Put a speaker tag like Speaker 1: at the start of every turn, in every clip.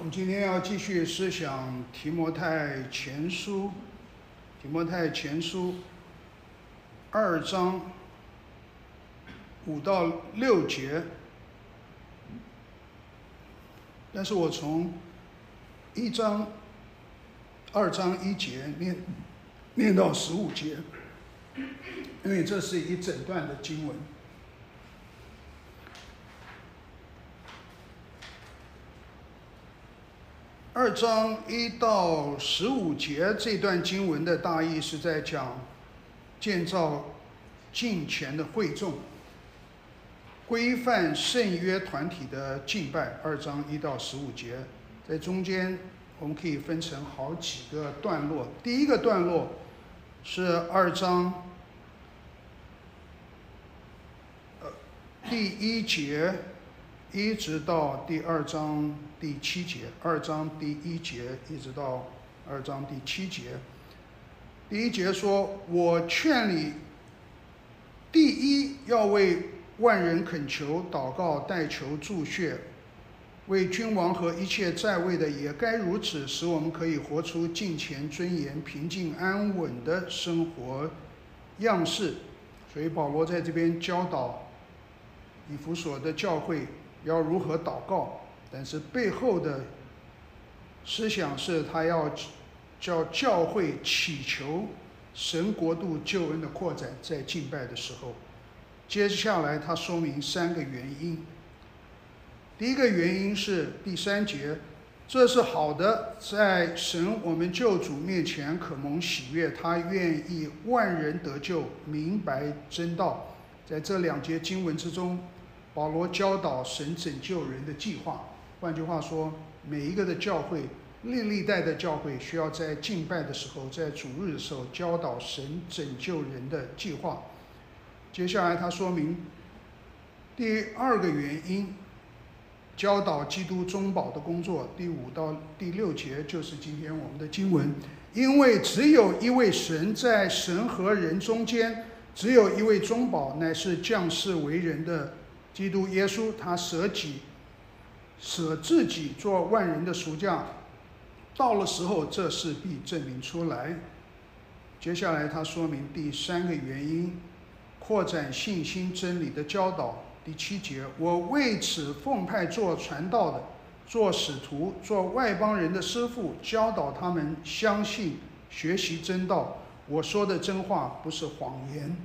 Speaker 1: 们今天要继续思想提摩太前书，提摩太前书2章5到6节，但是我从2章1节念到15节，因为这是一整段的经文。2章1到15节这段经文的大意是在讲建造敬虔的会众，规范圣约团体的敬拜。2章1到15节，在中间我们可以分成好几个段落。第一个段落是2章第1节一直到第2章第7节，2章第1节一直到2章第7节。第1节说：“我劝你，第一要为万人恳求、祷告、代求、祝谢，为君王和一切在位的也该如此，使我们可以活出敬虔、尊严、平静、安稳的生活样式。”所以保罗在这边教导以弗所的教会要如何祷告，但是背后的思想是他要叫教会祈求神国度救恩的扩展，在敬拜的时候。接下来他说明3个原因。第一个原因是第3节，这是好的，在神我们救主面前可蒙喜悦，他愿意万人得救，明白真道。在这2节经文之中，保罗教导神拯救人的计划。换句话说，每一个的教会，历代的教会需要在敬拜的时候，在主日的时候教导神拯救人的计划。接下来他说明第2个原因，教导基督中保的工作。第5到第6节就是今天我们的经文。因为只有一位神，在神和人中间只有一位中保，乃是降世为人的基督耶稣。他舍自己做万人的赎价，到了时候这事必证明出来。接下来他说明第3个原因，扩展信心真理的教导。第7节，我为此奉派做传道的，做使徒，做外邦人的师傅，教导他们相信学习真道。我说的真话不是谎言。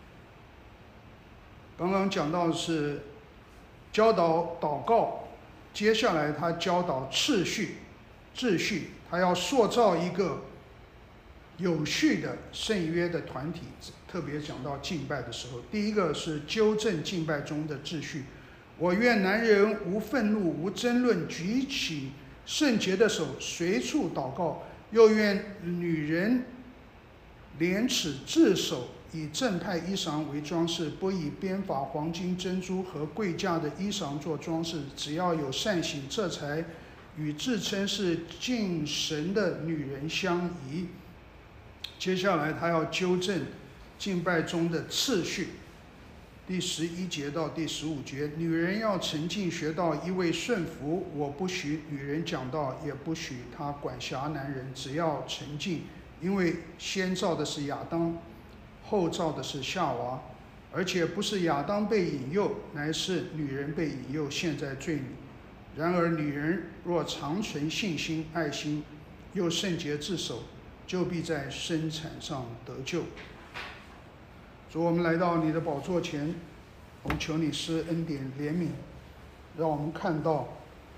Speaker 1: 刚刚讲到的是教导祷告，接下来他教导秩序，他要塑造一个有序的圣约的团体。特别讲到敬拜的时候，第一个是纠正敬拜中的秩序。我愿男人无愤怒、无争论，举起圣洁的手，随处祷告；又愿女人廉耻自守，以正派衣裳为装饰，不以编法、黄金、珍珠和贵价的衣裳做装饰，只要有善行，这才与自称是敬神的女人相宜。接下来他要纠正敬拜中的次序。第11节到第15节，女人要沉静学道，一味顺服。我不许女人讲道，也不许她管辖男人，只要沉静。因为先造的是亚当，后造的是夏娃，而且不是亚当被引诱，乃是女人被引诱，陷在罪里。然而女人若长存信心、爱心，又圣洁自守，就必在生产上得救。主，我们来到你的宝座前，我们求你施恩典怜悯，让我们看到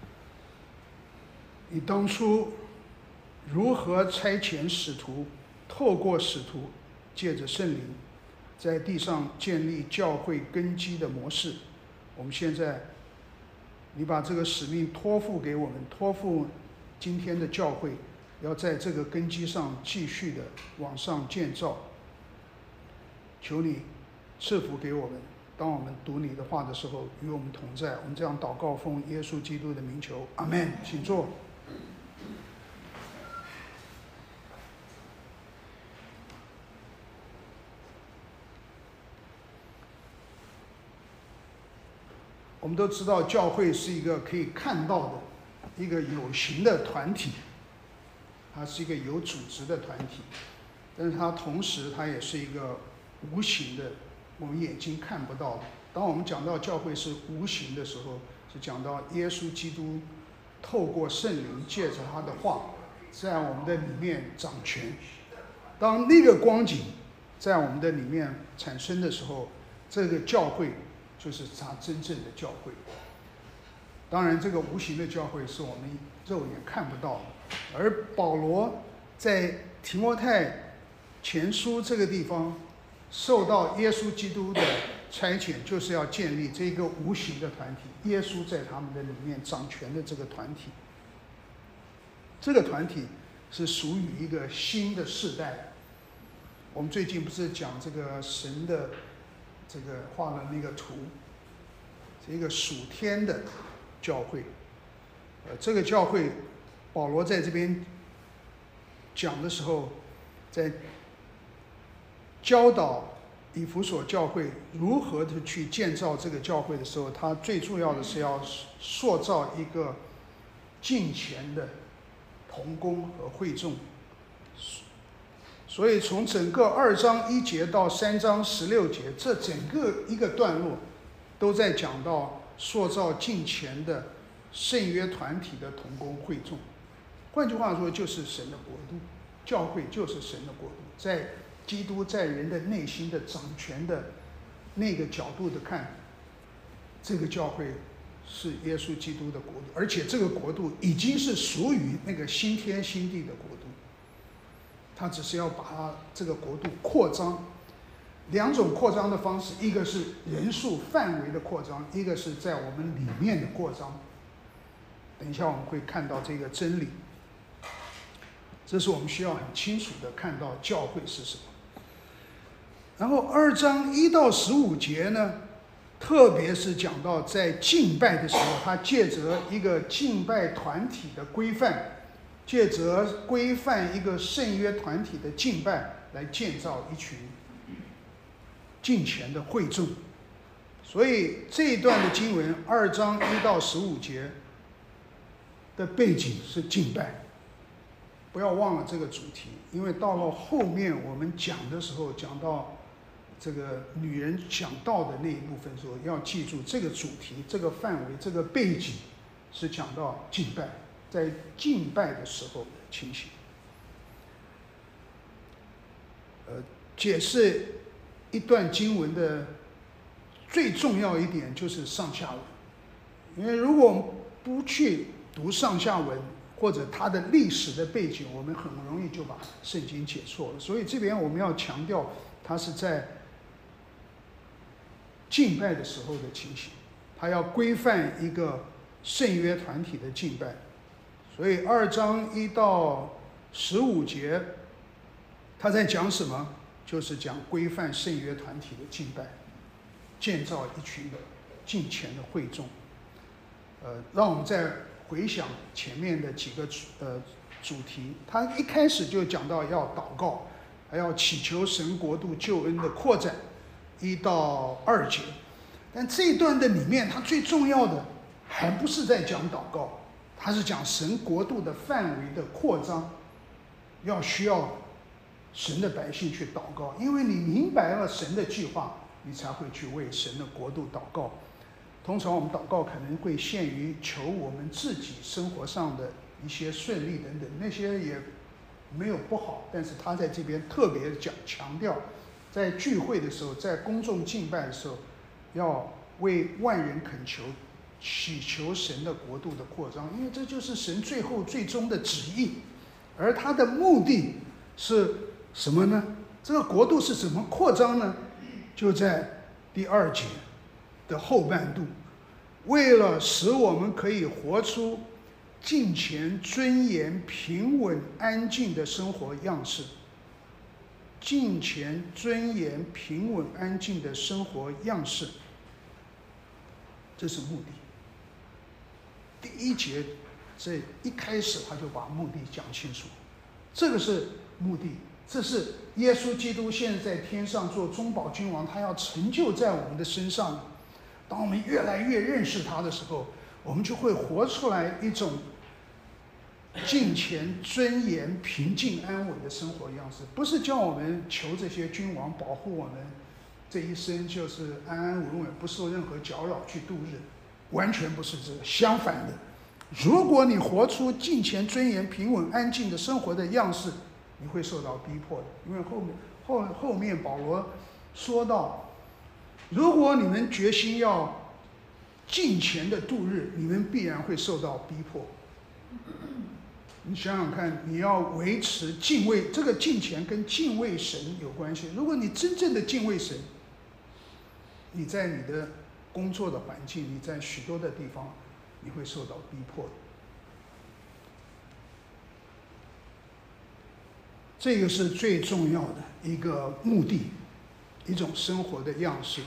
Speaker 1: 你当初如何差遣使徒，透过使徒，借着圣灵，在地上建立教会根基的模式。我们现在你把这个使命托付给我们，托付今天的教会，要在这个根基上继续的往上建造。求你赐福给我们，当我们读你的话的时候，与我们同在。我们这样祷告，奉耶稣基督的名求，阿们。请坐。我们都知道，教会是一个可以看到的一个有形的团体，它是一个有组织的团体，但是它同时它也是一个无形的，我们眼睛看不到的。当我们讲到教会是无形的时候，是讲到耶稣基督透过圣灵借着他的话在我们的里面掌权。当那个光景在我们的里面产生的时候，这个教会就是他真正的教会。当然这个无形的教会是我们肉眼看不到的，而保罗在提摩太前书这个地方受到耶稣基督的差遣，就是要建立这个无形的团体，耶稣在他们的里面掌权的这个团体。这个团体是属于一个新的世代。我们最近不是讲这个神的这个画了那个图，是一个属天的教会。这个教会保罗在这边讲的时候，在教导以弗所教会如何的去建造这个教会的时候，他最重要的是要塑造一个敬虔的同工和会众。所以从整个2章1节到3章16节，这整个一个段落都在讲到塑造敬虔的圣约团体的同工会众。换句话说，就是神的国度，教会就是神的国度，在基督在人的内心的掌权的那个角度的看，这个教会是耶稣基督的国度，而且这个国度已经是属于那个新天新地的国度。他只是要把它这个国度扩张，两种扩张的方式，一个是人数范围的扩张，一个是在我们里面的扩张。等一下我们会看到这个真理，这是我们需要很清楚的看到教会是什么。然后2章1到15节呢，特别是讲到在敬拜的时候，他借着一个敬拜团体的规范，借着规范一个圣约团体的敬拜，来建造一群敬虔的会众。所以这一段的经文2章1到15节的背景是敬拜，不要忘了这个主题，因为到了后面我们讲的时候，讲到这个女人讲道的那一部分的时候，要记住这个主题、这个范围、这个背景是讲到敬拜，在敬拜的时候的情形。解释一段经文的最重要一点就是上下文，因为如果我们不去读上下文或者它的历史的背景，我们很容易就把圣经解错了。所以这边我们要强调，它是在敬拜的时候的情形，它要规范一个圣约团体的敬拜。所以2章1到15节，他在讲什么？就是讲规范圣约团体的敬拜，建造一群的敬虔的会众。让我们再回想前面的几个主题，他一开始就讲到要祷告，还要祈求神国度救恩的扩展，1到2节。但这一段的里面，它最重要的还不是在讲祷告，它是讲神国度的范围的扩张，需要神的百姓去祷告，因为你明白了神的计划，你才会去为神的国度祷告。通常我们祷告可能会限于求我们自己生活上的一些顺利等等，那些也没有不好，但是他在这边特别强调，在聚会的时候，在公众敬拜的时候，要为万人恳求，祈求神的国度的扩张，因为这就是神最终的旨意。而他的目的是什么呢？这个国度是怎么扩张呢？就在第2节的后半度，为了使我们可以活出敬虔、尊严、平稳、安静的生活样式。敬虔、尊严、平稳、安静的生活样式，这是目的。第1节这一开始他就把目的讲清楚，这个是目的，这是耶稣基督现在在天上做中保君王，他要成就在我们的身上。当我们越来越认识他的时候，我们就会活出来一种敬虔、尊严、平静安稳的生活样式，不是叫我们求这些君王保护我们这一生就是安安稳稳，不受任何搅扰去度日，完全不是这个。相反的，如果你活出敬虔、尊严、平稳、安静的生活的样式，你会受到逼迫的。因为后面保罗说到，如果你们决心要敬虔的度日，你们必然会受到逼迫。你想想看，你要维持敬畏，这个敬虔跟敬畏神有关系。如果你真正的敬畏神，你在你的工作的环境，你在许多的地方，你会受到逼迫的。这个是最重要的一个目的，一种生活的样式。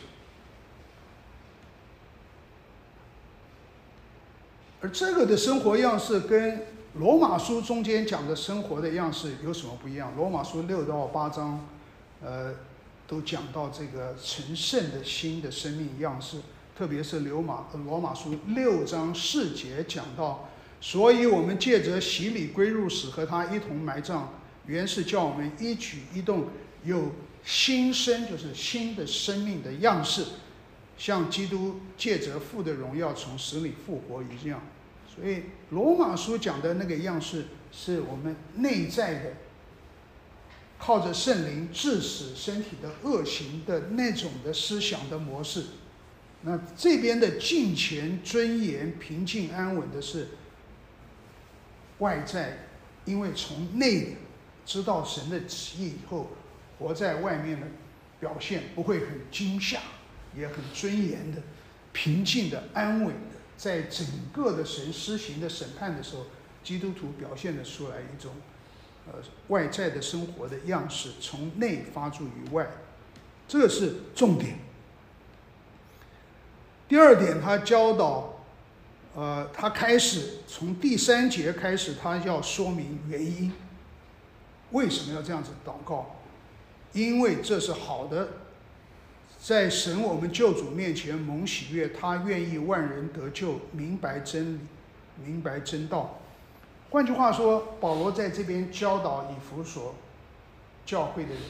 Speaker 1: 而这个的生活样式跟罗马书中间讲的生活的样式有什么不一样？罗马书6到8章，都讲到这个成圣的新的生命样式，特别是罗马书6章4节讲到，所以我们借着洗礼归入死，和他一同埋葬，原是叫我们一举一动有新生，就是新的生命的样式，像基督借着父的荣耀从死里复活一样。所以罗马书讲的那个样式，是我们内在的靠着圣灵治死身体的恶行的那种的思想的模式。那这边的敬虔、尊严、平静安稳的是外在，因为从内知道神的旨意以后，活在外面的表现不会很惊吓，也很尊严的、平静的、安稳的，在整个的神施行的审判的时候，基督徒表现得出来一种外在的生活的样式，从内发出于外，这个是重点。第二点，他教导，他开始从第3节开始，他要说明原因，为什么要这样子祷告？因为这是好的，在神我们救主面前蒙喜悦，他愿意万人得救，明白真理，明白真道。换句话说，保罗在这边教导以弗所教会的人，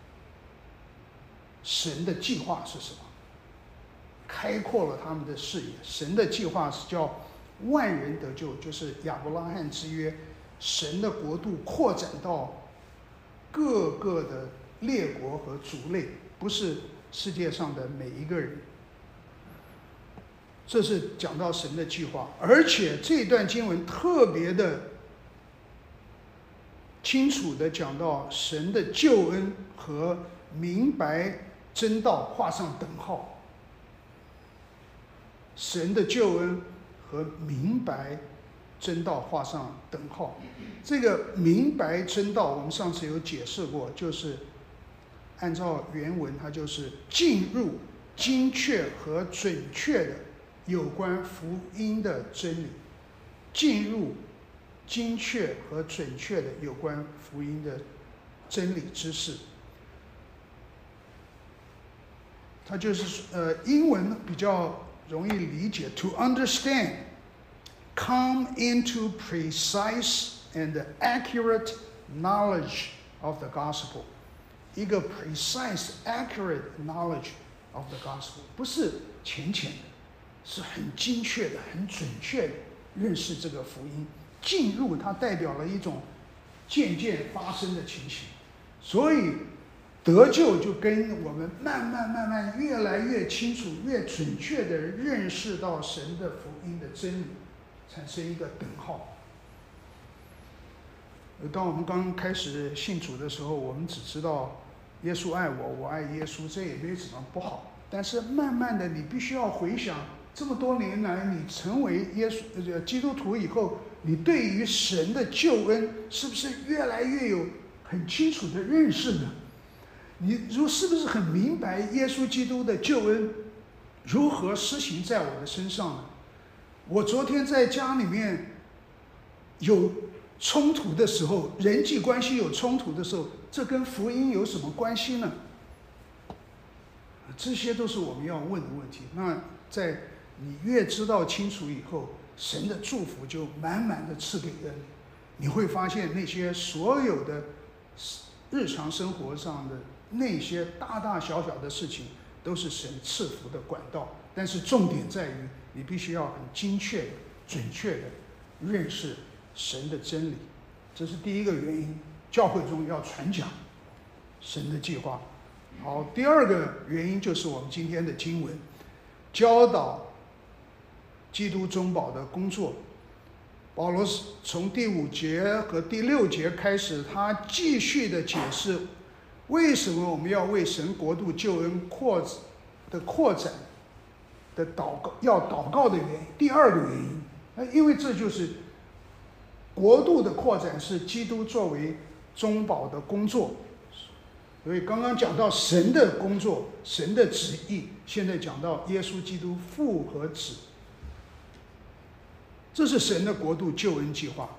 Speaker 1: 神的计划是什么？开阔了他们的视野。神的计划是叫万人得救，就是亚伯拉罕之约，神的国度扩展到各个的列国和族类，不是世界上的每一个人。这是讲到神的计划，而且这段经文特别的清楚地讲到神的救恩和明白真道画上等号。神的救恩和明白真道画上等号。这个明白真道，我们上次有解释过，就是按照原文，它就是进入精确和准确的有关福音的真理，进入精确和准确的有关福音的真理知识。它就是英文比较容易理解 ，to understand, come into precise and accurate knowledge of the gospel。一个 precise, accurate knowledge of the gospel， 不是浅浅的，是很精确的、很准确的认识这个福音。进入它代表了一种渐渐发生的情形，所以得救就跟我们慢慢越来越清楚、越准确地认识到神的福音的真理产生一个等号。当我们刚开始信主的时候，我们只知道耶稣爱我，我爱耶稣，这也没什么不好。但是慢慢的，你必须要回想，这么多年来你成为基督徒以后，你对于神的救恩是不是越来越有很清楚的认识呢？你是不是很明白耶稣基督的救恩如何施行在我的身上呢？我昨天在家里面有冲突的时候，人际关系有冲突的时候，这跟福音有什么关系呢？这些都是我们要问的问题。那在你越知道清楚以后，神的祝福就满满的赐给了你。 你会发现那些所有的日常生活上的那些大大小小的事情，都是神赐福的管道。但是重点在于，你必须要很精确的、准确的认识神的真理，这是第一个原因。教会中要传讲神的计划。好，第二个原因就是我们今天的经文，教导基督中保的工作。保罗从第5节和第6节开始，他继续的解释为什么我们要为神国度救恩扩展的祷告的原因。第二个原因，因为这就是国度的扩展是基督作为中保的工作。所以刚刚讲到神的工作、神的旨意，现在讲到耶稣基督父和子，这是神的国度救恩计划。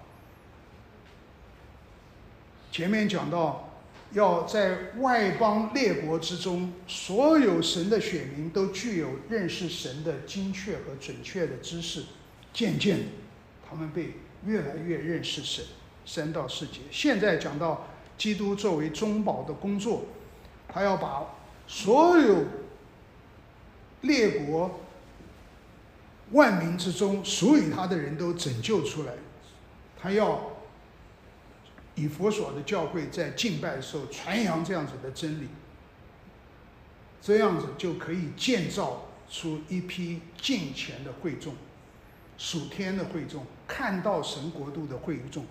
Speaker 1: 前面讲到要在外邦列国之中，所有神的选民都具有认识神的精确和准确的知识，渐渐的他们被越来越认识神。3到4节，现在讲到基督作为中保的工作，他要把所有列国万民之中属于他的人都拯救出来。他要以弗所的教会在敬拜的时候传扬这样子的真理，这样子就可以建造出一批敬虔的会众，属天的会众，看到神国度的会众。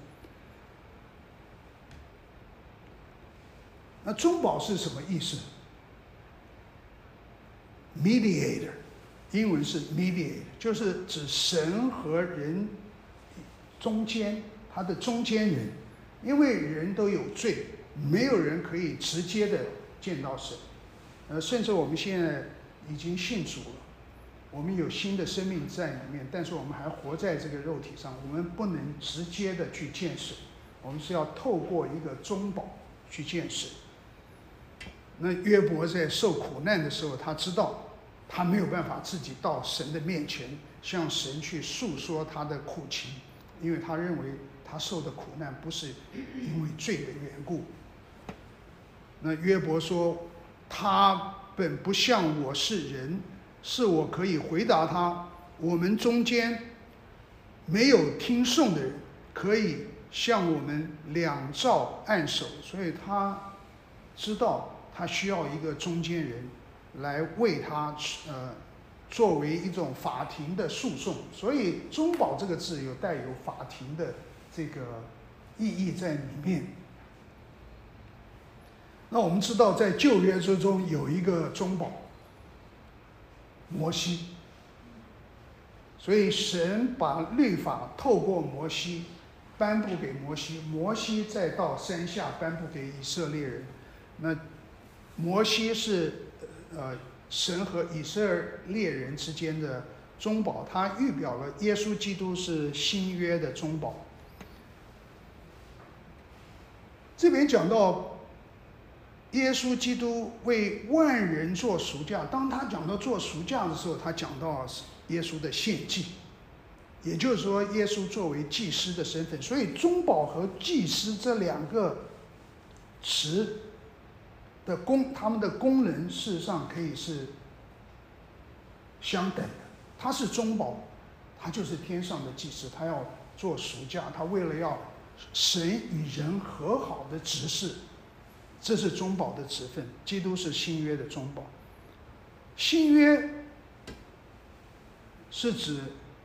Speaker 1: 那中保是什么意思？ mediator， 英文是 mediator， 就是指神和人中间，他的中间人。因为人都有罪，没有人可以直接的见到神。甚至我们现在已经信主了，我们有新的生命在里面，但是我们还活在这个肉体上，我们不能直接的去见神，我们是要透过一个中保去见神。那约伯在受苦难的时候，他知道他没有办法自己到神的面前向神去诉说他的苦情，因为他认为他受的苦难不是因为罪的缘故。那约伯说，他本不像我是人，是我可以回答他。我们中间没有听颂的人，可以向我们两照按手。所以他知道他需要一个中间人来为他作为一种法庭的诉讼。所以中保这个字有带有法庭的这个意义在里面。那我们知道在旧约之中有一个中保，摩西。所以神把律法透过摩西颁布给摩西，摩西再到山下颁布给以色列人。那摩西是神和以色列人之间的中保，他预表了耶稣基督是新约的中保。这边讲到耶稣基督为万人做赎价，当他讲到做赎价的时候，他讲到耶稣的献祭，也就是说耶稣作为祭司的身份。所以中保和祭司这两个词的他们的功能事实上可以是相等的。他是中保，他就是天上的祭司，他要做赎价，他为了要神与人和好的执事，这是中保的职分。基督是新约的中保。新约是指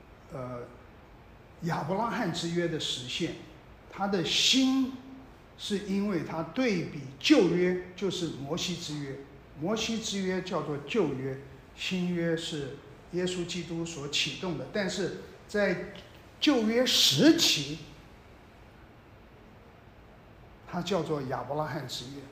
Speaker 1: 亚伯拉罕之约的实现，它的新是因为它对比旧约，就是摩西之约。摩西之约叫做旧约，新约是耶稣基督所启动的。但是在旧约时期，它叫做亚伯拉罕之约。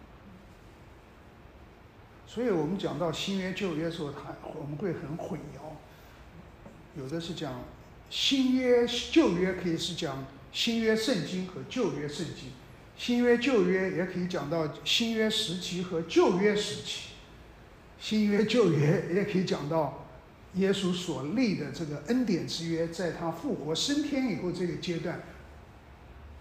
Speaker 1: 所以我们讲到新约旧约的时候，我们会很混淆。有的是讲新约旧约，可以是讲新约圣经和旧约圣经。新约旧约也可以讲到新约时期和旧约时期。新约旧约也可以讲到耶稣所立的这个恩典之约，在他复活升天以后这个阶段，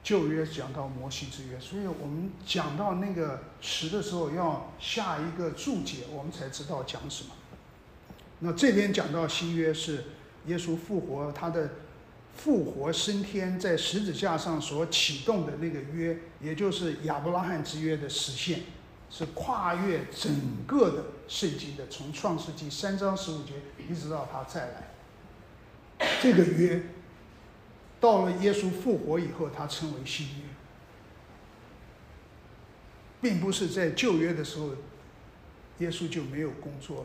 Speaker 1: 旧约讲到摩西之约，所以我们讲到那个词的时候要下一个注解，我们才知道讲什么。那这边讲到新约是耶稣复活，他的复活升天在十字架上所启动的那个约，也就是亚伯拉罕之约的实现，是跨越整个的圣经的，从创世纪3章15节一直到他再来。这个约到了耶稣复活以后，他称为新约，并不是在旧约的时候耶稣就没有工作了。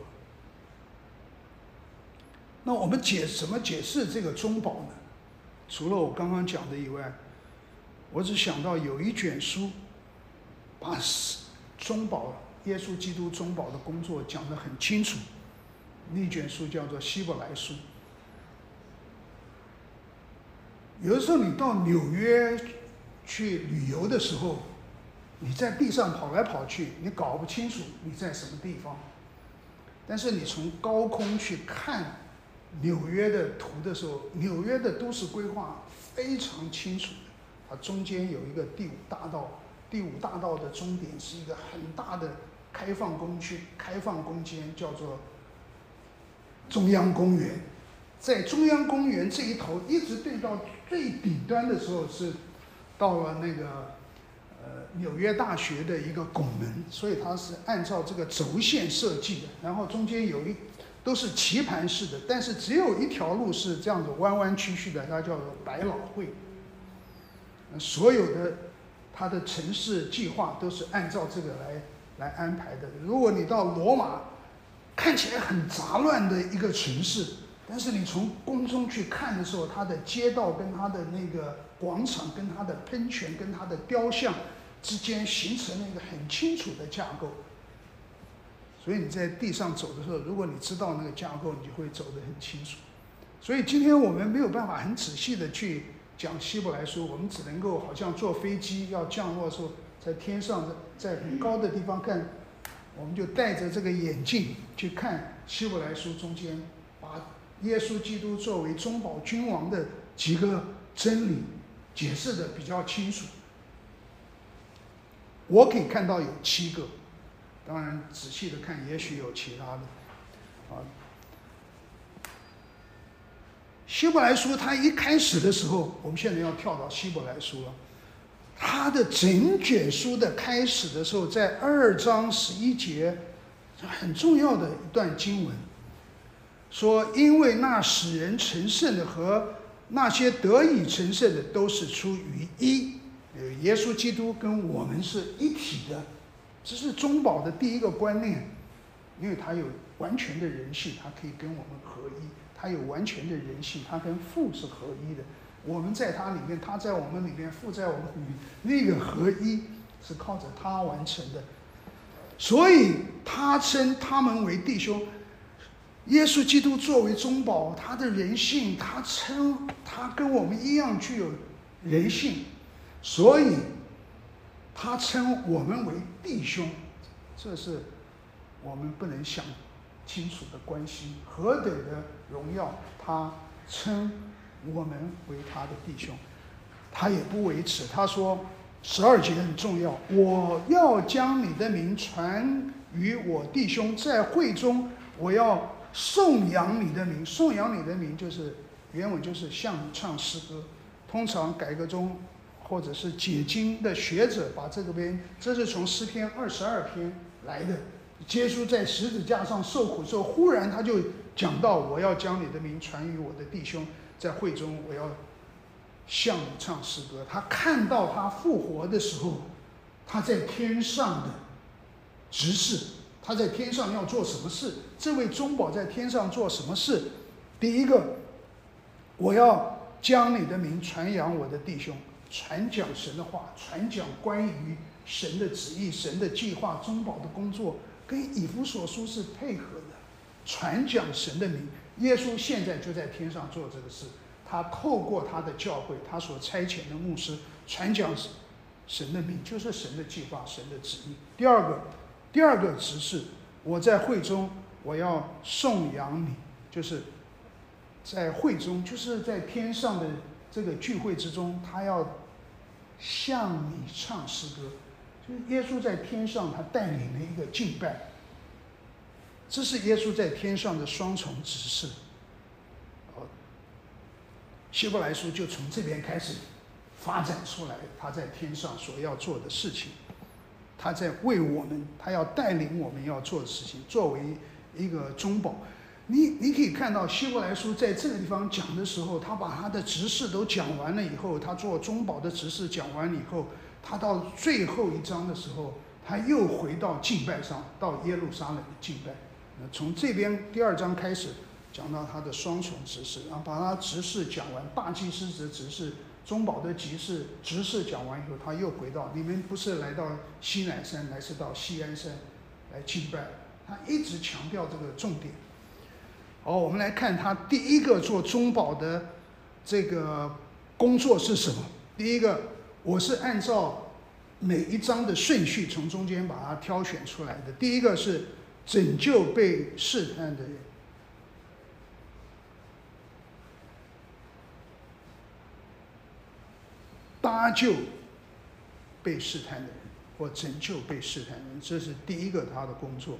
Speaker 1: 那我们怎么解释这个中保呢？除了我刚刚讲的以外，我只想到有一卷书把中保耶稣基督中保的工作讲得很清楚，那卷书叫做希伯来书。有的时候你到纽约去旅游的时候，你在地上跑来跑去，你搞不清楚你在什么地方。但是你从高空去看纽约的图的时候，纽约的都市规划非常清楚的。它中间有一个第五大道，第五大道的终点是一个很大的开放工区、开放空间，叫做中央公园。在中央公园这一头一直对到最顶端的时候，是到了那个纽约大学的一个拱门，所以它是按照这个轴线设计的。然后中间都是棋盘式的，但是只有一条路是这样子弯弯曲曲的，它叫做百老汇。所有的它的城市计划都是按照这个来安排的。如果你到罗马，看起来很杂乱的一个城市，但是你从宫中去看的时候，它的街道跟它的那个广场跟它的喷泉跟它的雕像之间形成了一个很清楚的架构。所以你在地上走的时候，如果你知道那个架构，你就会走得很清楚。所以今天我们没有办法很仔细的去讲希伯来书，我们只能够好像坐飞机要降落的时候，在天上在很高的地方看，我们就戴着这个眼镜去看希伯来书中间把耶稣基督作为中保君王的几个真理解释的比较清楚。我可以看到有7个，当然仔细的看也许有其他的。希伯来书它一开始的时候，我们现在要跳到希伯来书了。它的整卷书的开始的时候，在2章11节，很重要的一段经文，说因为那使人成圣的和那些得以成圣的都是出于一，耶稣基督跟我们是一体的。这是中保的第一个观念，因为他有完全的人性，他可以跟我们合一；他有完全的人性，他跟父是合一的。我们在他里面，他在我们里面，父在我们里面，那个合一是靠着他完成的。所以他称他们为弟兄。耶稣基督作为中保，他的人性，他称他跟我们一样具有人性，所以他称我们为弟兄。这是我们不能想清楚的关系，何等的荣耀！他称我们为他的弟兄，他也不为耻。他说12节很重要，我要将你的名传于我弟兄，在会中我要颂扬你的名。颂扬你的名就是原文就是向你唱诗歌。通常改革中或者是解经的学者把这边，这是从诗篇22篇来的。耶稣在十字架上受苦之后，忽然他就讲到，我要将你的名传于我的弟兄，在会中我要向你唱诗歌。他看到他复活的时候，他在天上的执事，他在天上要做什么事？这位中保在天上做什么事？第一个，我要将你的名传扬我的弟兄，传讲神的话，传讲关于神的旨意、神的计划、中保的工作，跟以弗所书是配合的。传讲神的名，耶稣现在就在天上做这个事，他透过他的教会，他所差遣的牧师传讲神的名，就是神的计划、神的旨意。第二个指示，我在会中我要颂扬你，就是在会中，就是在天上的这个聚会之中，他要向你唱诗歌。就是耶稣在天上，他带领了一个敬拜，这是耶稣在天上的双重指示。希伯来书就从这边开始发展出来，他在天上所要做的事情，他在为我们，他要带领我们要做的事情，作为一个中保。你可以看到希伯来书在这个地方讲的时候，他把他的执事都讲完了以后，他做中保的执事讲完了以后，他到最后一章的时候，他又回到敬拜上，到耶路撒冷的敬拜。从这边第2章开始讲到他的双重执事，然后把他执事讲完，大祭司的执事、中保的执事讲完以后，他又回到你们不是来到西乃山，乃是到锡安山来敬拜。他一直强调这个重点。好，我们来看他第一个做中保的这个工作是什么。第一个，我是按照每一章的顺序从中间把它挑选出来的。第一个是拯救被试探的人，搭救被试探的人，或拯救被试探的人，这是第一个他的工作。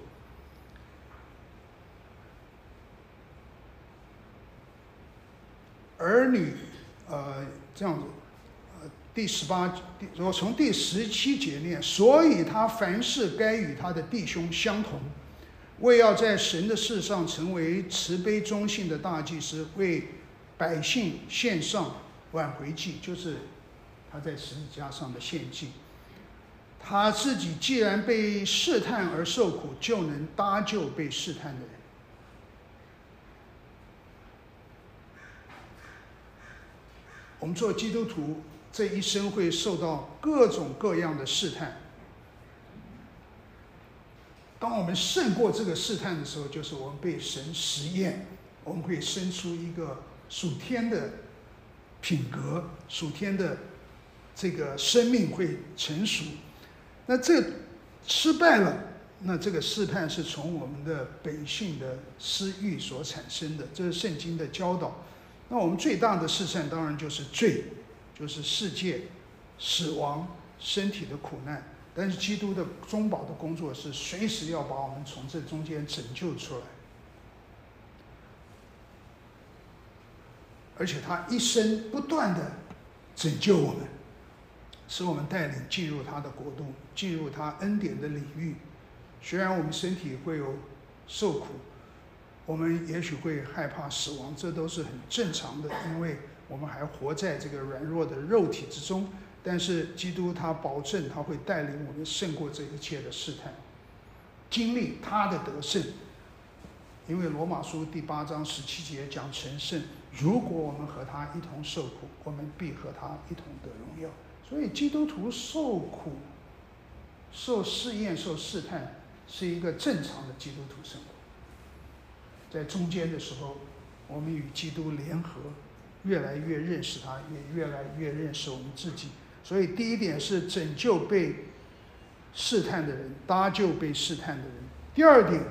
Speaker 1: 儿女，这样子，第18，我从第17节念，所以他凡事该与他的弟兄相同，为要在神的事上成为慈悲忠信的大祭司，为百姓献上挽回祭，就是他在十字架上的献祭。他自己既然被试探而受苦，就能搭救被试探的人。我们做基督徒这一生会受到各种各样的试探，当我们胜过这个试探的时候，就是我们被神实验，我们会生出一个属天的品格，属天的这个生命会成熟。那这个失败了，那这个试探是从我们的本性的私欲所产生的，这是圣经的教导。那我们最大的试探当然就是罪，就是世界、死亡、身体的苦难。但是基督的中保的工作是随时要把我们从这中间拯救出来，而且他一生不断的拯救我们，使我们带领进入他的国度，进入他恩典的领域。虽然我们身体会有受苦，我们也许会害怕死亡，这都是很正常的，因为我们还活在这个软弱的肉体之中。但是基督他保证他会带领我们胜过这一切的试探，经历他的得胜。因为罗马书第8章17节讲成圣，如果我们和他一同受苦，我们必和他一同得荣耀。所以基督徒受苦、受试验、受试探是一个正常的基督徒生活。在中间的时候，我们与基督联合，越来越认识他，也越来越认识我们自己。所以第一点是拯救被试探的人，搭救被试探的人。第二点，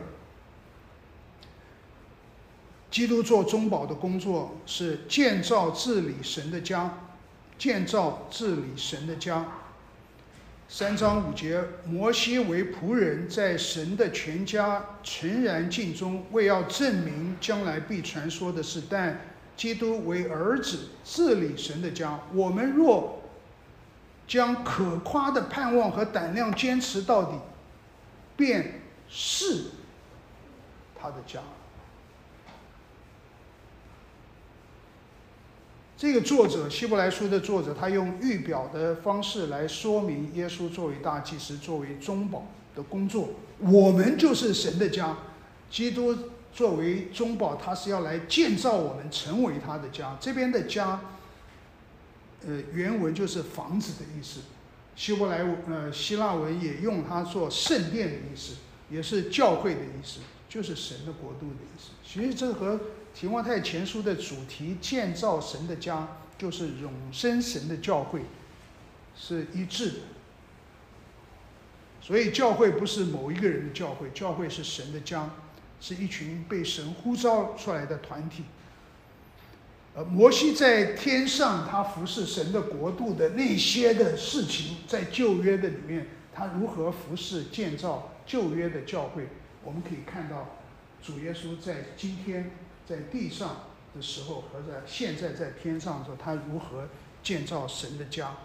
Speaker 1: 基督做中保的工作是建造治理神的家，建造治理神的家。3章5节，摩西为仆人，在神的全家诚然尽忠，为要证明将来必传说的事。但基督为儿子，治理神的家。我们若将可夸的盼望和胆量坚持到底，便是他的家。这个作者，希伯来书的作者，他用预表的方式来说明耶稣作为大祭司、作为中保的工作。我们就是神的家，基督作为中保，他是要来建造我们，成为他的家。这边的家，原文就是房子的意思。希腊文也用它做圣殿的意思，也是教会的意思，就是神的国度的意思。其实这和提摩太前书的主题建造神的家，就是永生神的教会，是一致的。所以教会不是某一个人的教会，教会是神的家，是一群被神呼召出来的团体。 摩西在天上他服侍神的国度的那些的事情，在旧约的里面，他如何服侍建造旧约的教会，我们可以看到主耶稣在今天在地上的时候和在现在在天上的时候，他如何建造神的家。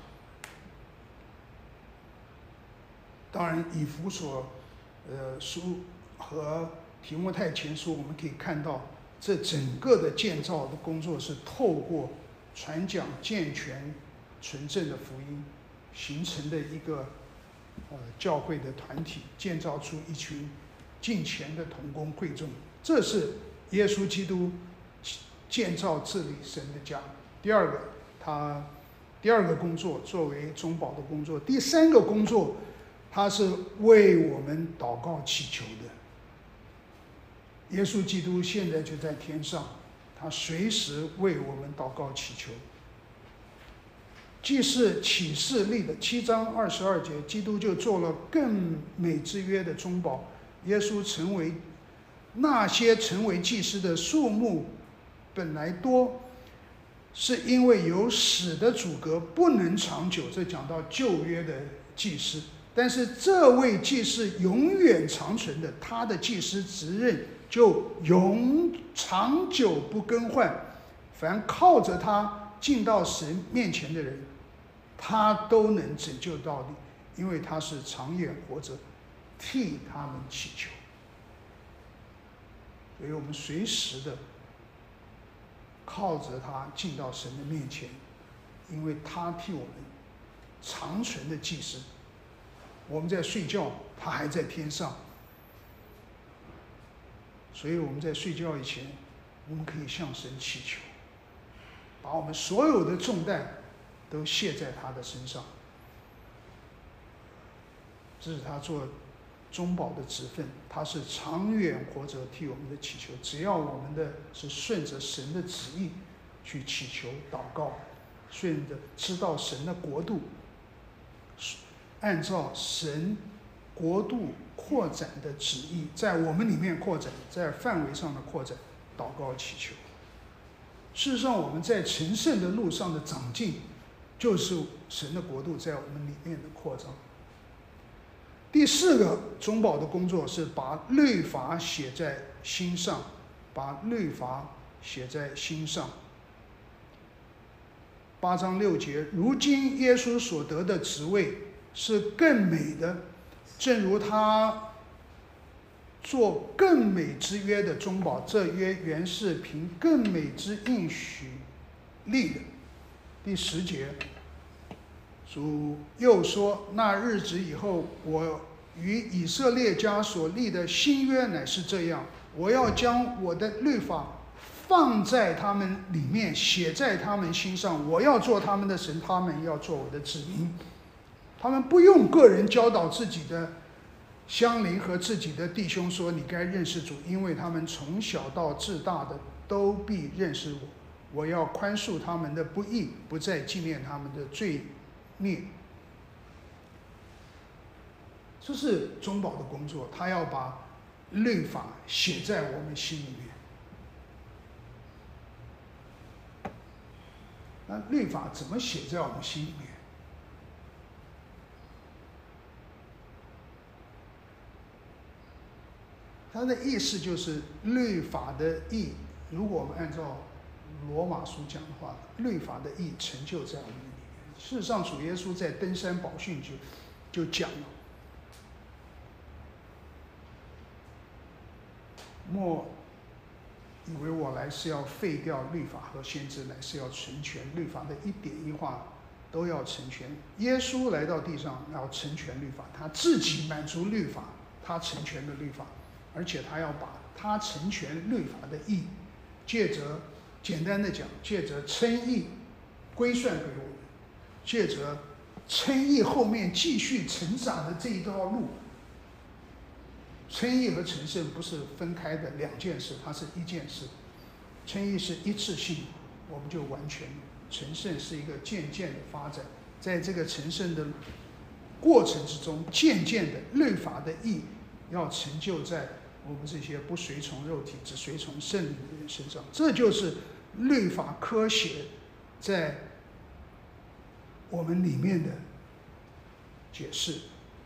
Speaker 1: 当然以弗所书和提摩太前书，我们可以看到这整个的建造的工作是透过传讲健全纯正的福音形成的一个教会的团体，建造出一群敬虔的同工会众。这是耶稣基督建造治理神的家。第二个工作作为中保的工作。第三个工作，他是为我们祷告祈求的。耶稣基督现在就在天上，他随时为我们祷告祈求。既是启示录的7章22节，基督就做了更美之约的中保。耶稣成为那些成为祭司的数目本来多，是因为有死的阻隔不能长久，这讲到旧约的祭司。但是这位祭司永远长存的，他的祭司职任就长久不更换。凡靠着他进到神面前的人，他都能拯救到底，因为他是长远活着，替他们祈求。所以我们随时的靠着他进到神的面前，因为他替我们长存的祭司。我们在睡觉，他还在天上，所以我们在睡觉以前，我们可以向神祈求，把我们所有的重担都卸在他的身上。这是他做中保的职分，他是长远活着替我们的祈求。只要我们的是顺着神的旨意去祈求祷告，顺着知道神的国度，按照神国度扩展的旨意，在我们里面扩展，在范围上的扩展，祷告祈求。事实上，我们在成圣的路上的长进，就是神的国度在我们里面的扩张。第4个中保的工作是把律法写在心上，把律法写在心上。8章6节，如今耶稣所得的职位是更美的，正如他做更美之约的中保，这约原是凭更美之应许立的。第10节，主又说，那日子以后，我与以色列家所立的新约乃是这样，我要将我的律法放在他们里面，写在他们心上，我要做他们的神，他们要做我的子民。他们不用个人教导自己的乡邻和自己的弟兄说你该认识主，因为他们从小到至大的都必认识我。我要宽恕他们的不义，不再纪念他们的罪孽。这是中保的工作，他要把律法写在我们心里面。那律法怎么写在我们心里面？它的意思就是律法的义，如果我们按照罗马书讲的话，律法的义成就在我们里面。事实上，主耶稣在登山宝训就讲了，莫以为我来是要废掉律法和先知，来是要成全律法的一点一画都要成全。耶稣来到地上要成全律法，他自己满足律法，他成全了律法，而且他要把他成全律法的义，借着简单的讲，借着称义归算给我们，借着称义后面继续成长的这一条路。称义和成圣不是分开的两件事，它是一件事。称义是一次性，我们就完全；成圣是一个渐渐的发展，在这个成圣的过程之中，渐渐的律法的义要成就在我们这些不随从肉体，只随从圣灵的人身上。这就是律法科学在我们里面的解释，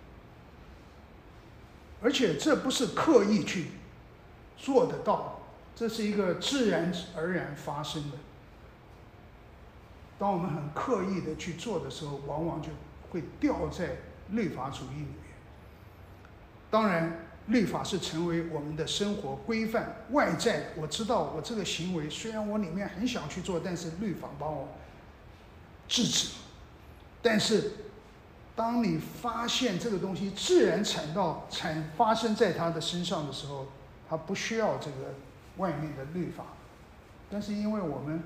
Speaker 1: 而且这不是刻意去做得到，这是一个自然而然发生的。当我们很刻意的去做的时候，往往就会掉在律法主义里面。当然，律法是成为我们的生活规范，外在我知道我这个行为虽然我里面很想去做，但是律法把我制止。但是当你发现这个东西自然发生在他的身上的时候，他不需要这个外面的律法。但是因为我们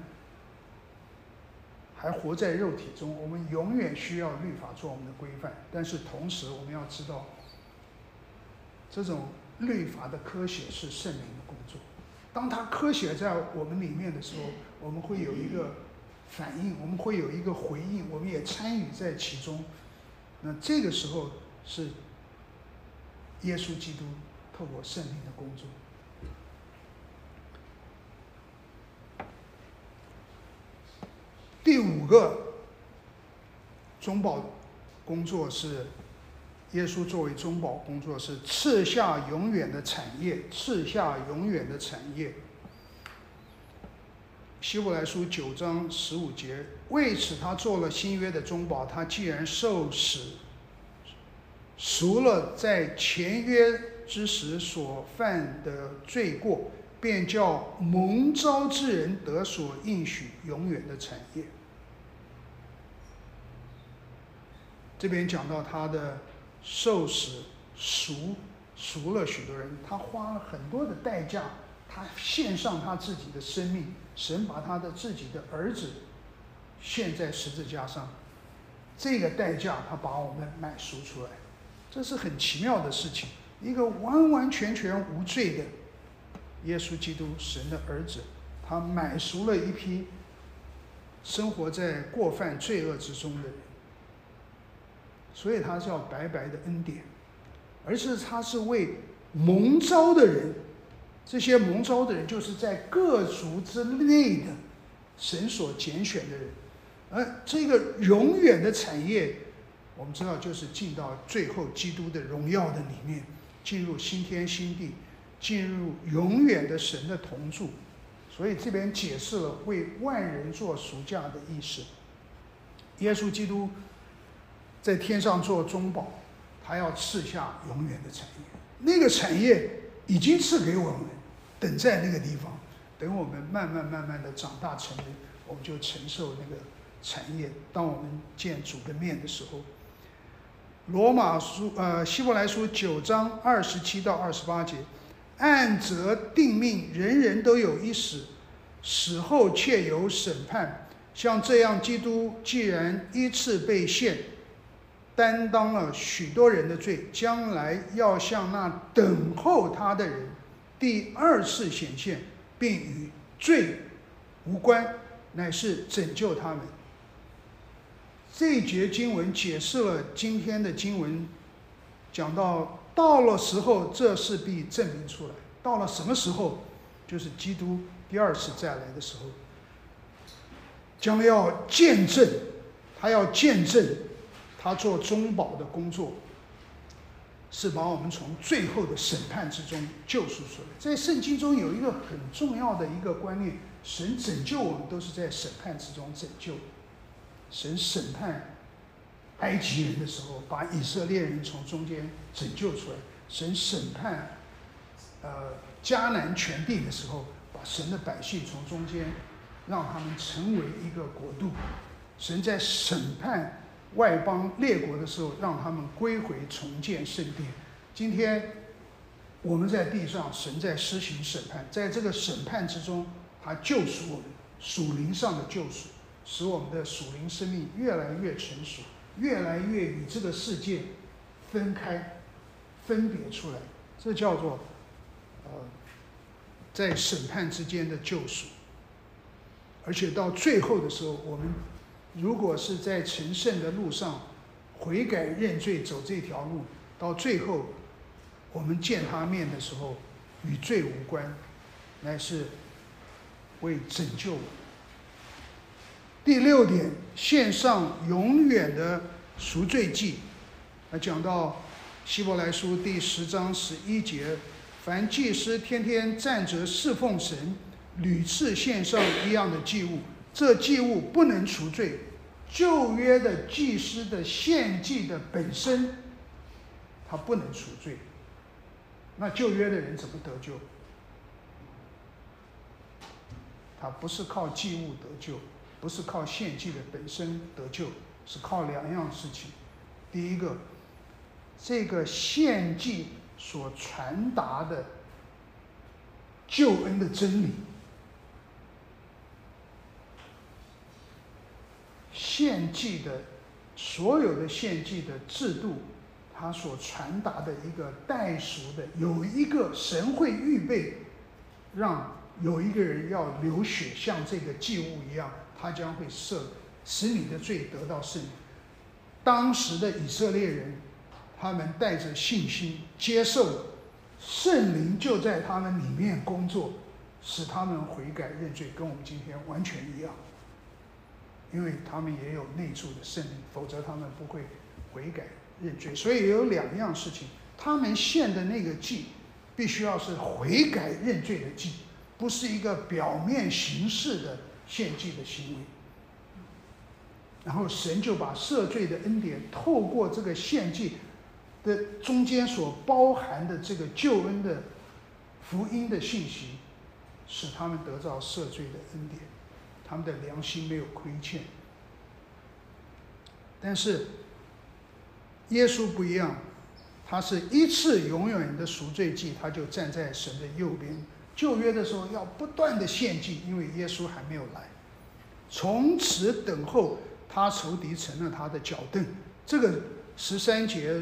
Speaker 1: 还活在肉体中，我们永远需要律法做我们的规范。但是同时我们要知道，这种律法的科学是圣灵的工作。当它科学在我们里面的时候，我们会有一个反应，我们会有一个回应，我们也参与在其中。那这个时候是耶稣基督透过圣灵的工作。第5个中保工作是耶稣作为中保工作是赐下永远的产业，赐下永远的产业。希伯来书9章15节，为此他做了新约的中保，他既然受死，赎了在前约之时所犯的罪过，便叫蒙召之人得所应许永远的产业。这边讲到他的受死赎了许多人，他花了很多的代价，他献上他自己的生命，神把他的自己的儿子献在十字架上，这个代价他把我们买赎出来，这是很奇妙的事情。一个完完全全无罪的耶稣基督，神的儿子，他买赎了一批生活在过犯罪恶之中的人，所以他叫白白的恩典。而是他是为蒙召的人，这些蒙召的人就是在各族之内的神所拣选的人。而这个永远的产业，我们知道就是进到最后基督的荣耀的里面，进入新天新地，进入永远的神的同住。所以这边解释了为万人做赎价的意思。耶稣基督在天上做中保，他要赐下永远的产业，那个产业已经赐给我们，等在那个地方，等我们慢慢的长大成人，我们就承受那个产业。当我们见主的面的时候，希伯来书9章27到28节，按则定命，人人都有一死，死后却有审判。像这样，基督既然一次被献，担当了许多人的罪，将来要向那等候他的人第2次显现，并与罪无关，乃是拯救他们。这一节经文解释了今天的经文，讲到了时候，这事必证明出来。到了什么时候？就是基督第2次再来的时候，将要见证，他要见证他做中保的工作，是把我们从最后的审判之中救赎出来。在圣经中有一个很重要的一个观念，神拯救我们都是在审判之中拯救。神审判埃及人的时候，把以色列人从中间拯救出来；神审判迦南全地的时候，把神的百姓从中间让他们成为一个国度。神在审判外邦列国的时候，让他们归回重建圣殿。今天我们在地上，神在施行审判，在这个审判之中，他救赎我们，属灵上的救赎，使我们的属灵生命越来越成熟，越来越与这个世界分开、分别出来。这叫做在审判之间的救赎。而且到最后的时候，我们如果是在成圣的路上悔改认罪走这条路，到最后我们见他面的时候，与罪无关，乃是会拯救我。第6点，献上永远的赎罪祭。讲到希伯来书第10章11节，凡祭司天天站着侍奉神，屡次献上一样的祭物，这祭物不能除罪。旧约的祭司的献祭的本身，他不能除罪。那旧约的人怎么得救？他不是靠祭物得救，不是靠献祭的本身得救，是靠2样事情。第一个，这个献祭所传达的救恩的真理，献祭的所有的献祭的制度，它所传达的一个代赎的，有一个神会预备，让有一个人要流血，像这个祭物一样，他将会使你的罪得到赦免。当时的以色列人，他们带着信心接受了，圣灵就在他们里面工作，使他们悔改认罪，跟我们今天完全一样。因为他们也有内住的圣灵，否则他们不会悔改认罪。所以有2样事情，他们献的那个祭必须要是悔改认罪的祭，不是一个表面形式的献祭的行为。然后神就把赦罪的恩典透过这个献祭的中间所包含的这个救恩的福音的信息，使他们得到赦罪的恩典，他们的良心没有亏欠。但是耶稣不一样，他是一次永远的赎罪祭，他就站在神的右边。旧约的时候要不断的献祭，因为耶稣还没有来，从此等候他仇敌成了他的脚凳。这个13节，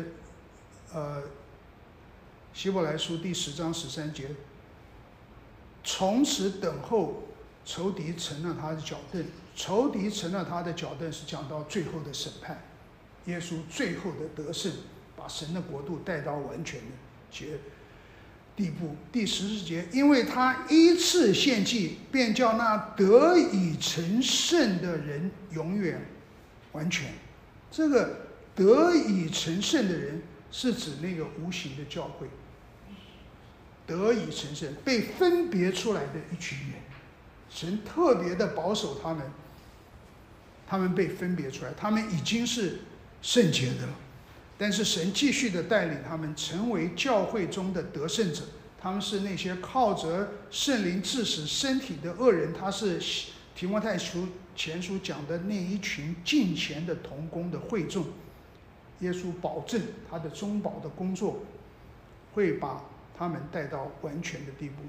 Speaker 1: 希伯来书第10章13节，从此等候仇敌成了他的脚凳。仇敌成了他的脚凳，是讲到最后的审判，耶稣最后的得胜，把神的国度带到完全的地步。第14节，因为他一次献祭，便叫那得以成圣的人永远完全。这个得以成圣的人，是指那个无形的教会，得以成圣，被分别出来的一群人，神特别的保守他们，他们被分别出来，他们已经是圣洁的了。但是神继续的带领他们成为教会中的得胜者，他们是那些靠着圣灵治死身体的恶人。他是提摩太前书讲的那一群敬虔的同工的会众。耶稣保证他的中保的工作会把他们带到完全的地步。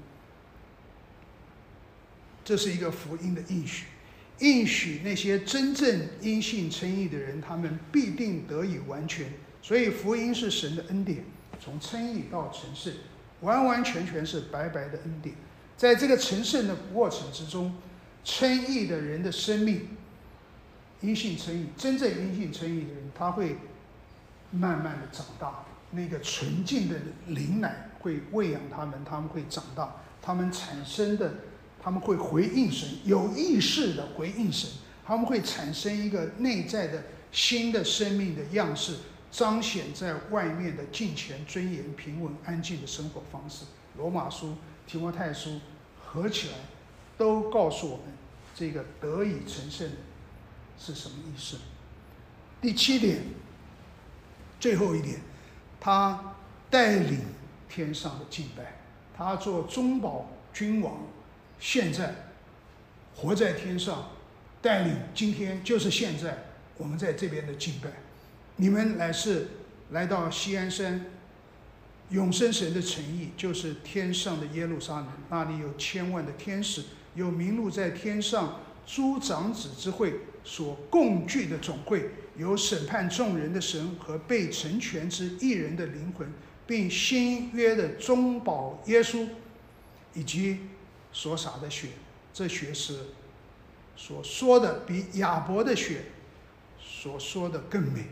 Speaker 1: 这是一个福音的应许，应许那些真正因信称义的人，他们必定得以完全。所以福音是神的恩典，从称义到成圣，完完全全是白白的恩典。在这个成圣的过程之中，称义的人的生命，因信称义，真正因信称义的人，他会慢慢的长大，那个纯净的灵奶会喂养他们，他们会长大，他们会回应神，有意识的回应神，他们会产生一个内在的新的生命的样式，彰显在外面的敬虔、尊严、平稳、安静的生活方式。罗马书、提摩太书合起来都告诉我们，这个得以成圣是什么意思。第7点，最后一点，他带领天上的敬拜，他做中保君王，现在活在天上，带领今天就是现在我们在这边的敬拜。你们来到锡安山，永生神的城邑，就是天上的耶路撒冷，那里有千万的天使，有名录在天上诸长子之会所共聚的总会，有审判众人的神和被成全之义人的灵魂，并新约的中保耶稣，以及所洒的血。这血是所说的比亚伯的血所说的更美。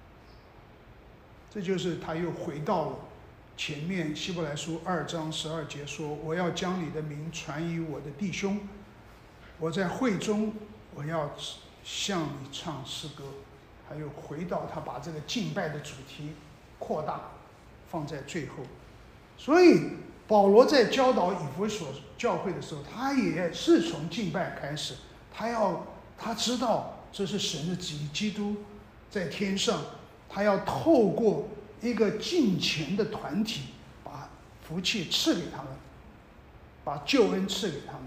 Speaker 1: 这就是他又回到了前面希伯来书2章12节说，我要将你的名传于我的弟兄， 我在会中，我要向你唱诗歌，还有回到他把这个敬拜的主题扩大，放在最后。所以保罗在教导以弗所教会的时候，他也是从敬拜开始，他知道这是神的旨意，基督在天上，他要透过一个敬虔的团体，把福气赐给他们，把救恩赐给他们。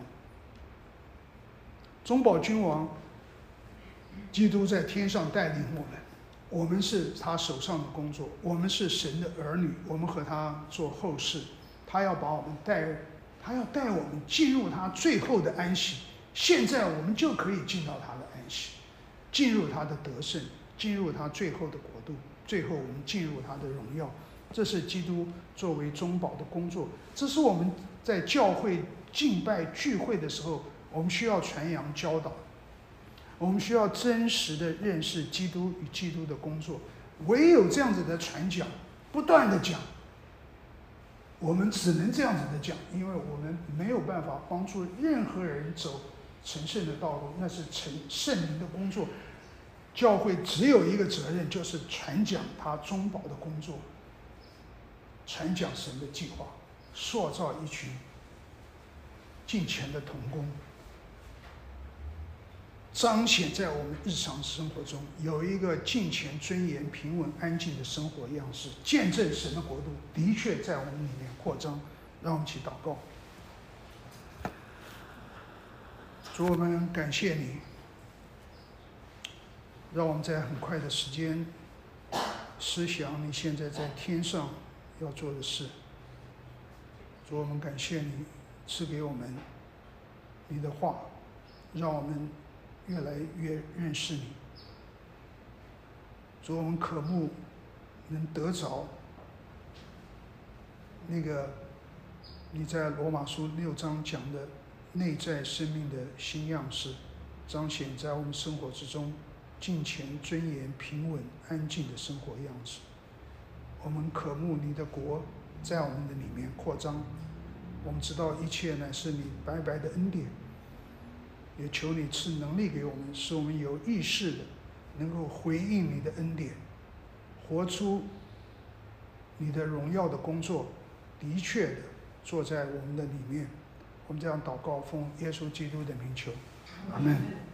Speaker 1: 中保君王，基督在天上带领我们，我们是他手上的工作，我们是神的儿女，我们和他做后事，他要把我们他要带我们进入他最后的安息。现在我们就可以进到他的安息，进入他的得胜，进入他最后的国度，最后我们进入他的荣耀。这是基督作为中保的工作，这是我们在教会敬拜聚会的时候，我们需要传扬教导，我们需要真实的认识基督与基督的工作。唯有这样子的传讲，不断的讲，我们只能这样子的讲，因为我们没有办法帮助任何人走成圣的道路，那是圣灵的工作。教会只有一个责任，就是传讲他中保的工作，传讲神的计划，塑造一群敬虔的同工，彰显在我们日常生活中有一个敬虔、尊严、平稳、安静的生活样式，见证神的国度的确在我们里面扩张。让我们一起祷告。主，我们感谢你，让我们在很快的时间思想你现在在天上要做的事。主，我们感谢你赐给我们你的话，让我们越来越认识你。主，我们渴慕能得着那个你在罗马书6章讲的内在生命的新样式，彰显在我们生活之中敬虔、尊严、平稳、安静的生活样式。我们渴慕你的国在我们的里面扩张，我们知道一切乃是你白白的恩典，也求你赐能力给我们，使我们有意识的能够回应你的恩典，活出你的荣耀的工作，的确的做在我们的里面。我们这样祷告，奉耶稣基督的名求，阿们。